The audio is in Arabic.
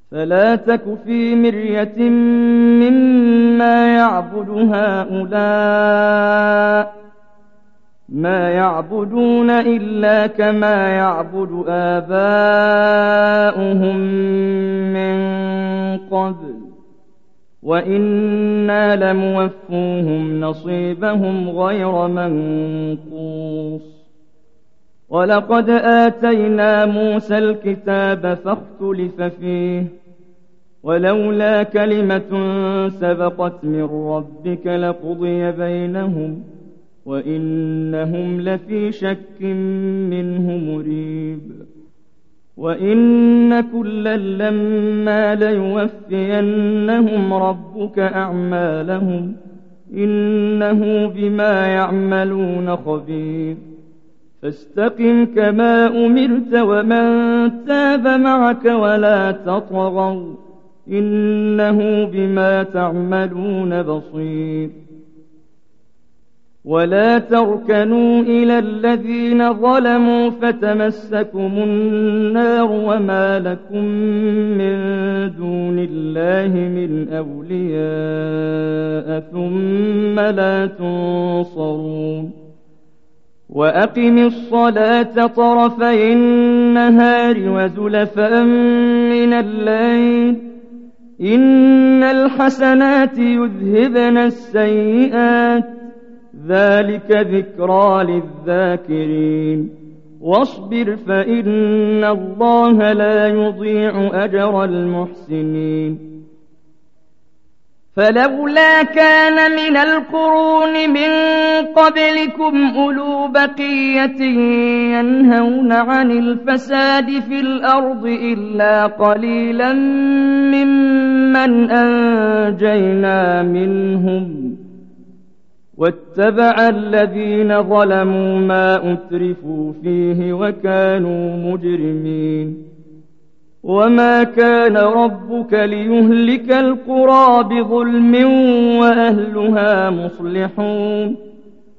فلا تك في مرية مما يعبد هؤلاء، ما يعبدون إلا كما يعبد آباؤهم من قبل، وإنا لموفوهم نصيبهم غير منقوص. ولقد آتينا موسى الكتاب فاختلف فيه، ولولا كلمة سبقت من ربك لقضي بينهم وإنهم لفي شك منه مريب. وإن كلا لما ليوفينهم ربك أعمالهم إنه بما يعملون خبير. فاستقم كما أمرت ومن تاب معك ولا تطغوا إنه بما تعملون بصير. ولا تركنوا إلى الذين ظلموا فتمسكم النار وما لكم من دون الله من أولياء ثم لا تنصرون. وأقم الصلاة طرفي النهار وزلفا من الليل إن الحسنات يذهبن السيئات ذلك ذكرى للذاكرين. واصبر فإن الله لا يضيع أجر المحسنين. فلولا كان من القرون من قبلكم أولو بقية ينهون عن الفساد في الأرض إلا قليلا ممن أنجينا منهم واتبع الذين ظلموا ما أترفوا فيه وكانوا مجرمين. وما كان ربك ليهلك القرى بظلم وأهلها مصلحون